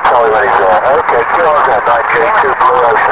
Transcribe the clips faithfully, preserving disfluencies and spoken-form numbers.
Charlie when he's there. Okay, Kilo Z, nine J two Blue Ocean.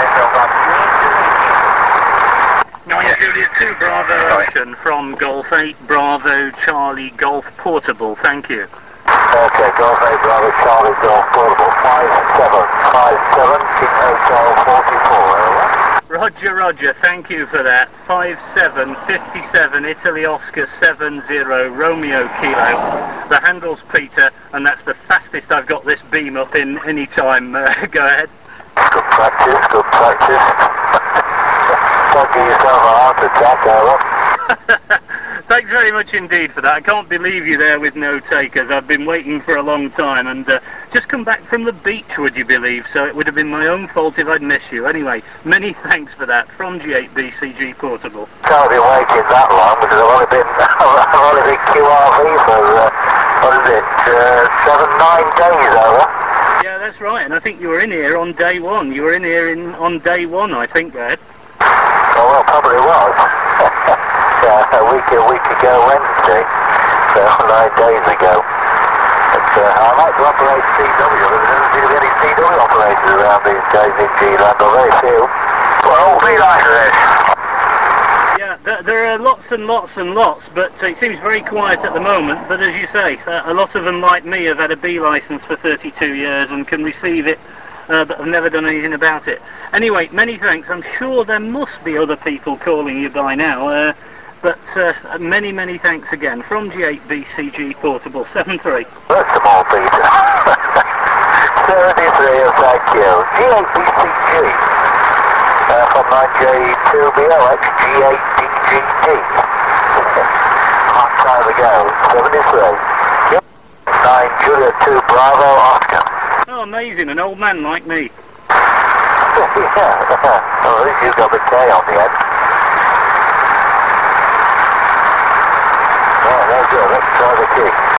nine Juliet two Bravo Ocean from Golf eight Bravo Charlie Golf Portable, thank you. Okay, Golf eight Bravo Charlie Golf Portable, five seven five seven, King Hotel forty-four, over. Roger, Roger, thank you for that. five seven five seven Italy Oscar seven zero Romeo Kilo. The handle's Peter, and that's the fastest I've got this beam up in any time. Uh, go ahead. Good practice, good practice. Don't give yourself a heart attack, over. Thanks very much indeed for that. I can't believe you there with no takers. I've been waiting for a long time, and uh, just come back from the beach, would you believe? So it would have been my own fault if I'd missed you. Anyway, many thanks for that from G eight B C G Portable. Can't be waiting that long because I've only been I've only been Q R V for uh, what is it, uh, seven nine days, over. Yeah, that's right. And I think you were in here on day one. You were in here in on day one, I think, Ed. Oh well, probably was. Yeah, a week a week ago Wednesday, so nine days ago. But uh, I like to operate C W. There doesn't seem to be any C W operators around these days in G-Land, or very few. Well, be like this. Yeah, there, there are lots and lots and lots, but it seems very quiet at the moment. But as you say, uh, a lot of them, like me, have had a B licence for thirty-two years and can receive it, uh, but have never done anything about it. Anyway, many thanks. I'm sure there must be other people calling you by now. Uh, But uh, many, many thanks again from G eight B C G Portable seven three. First of all, Peter. seventy-three, thank you. G eight B C G uh, from nine J two B O X G eight D G T. Hot time ago, seventy-three. Yep. nine Juliet two Bravo Oscar. Oh, amazing, an old man like me. Yeah, well, at least you've got the K on the end. Oh, no good. Let's try the key.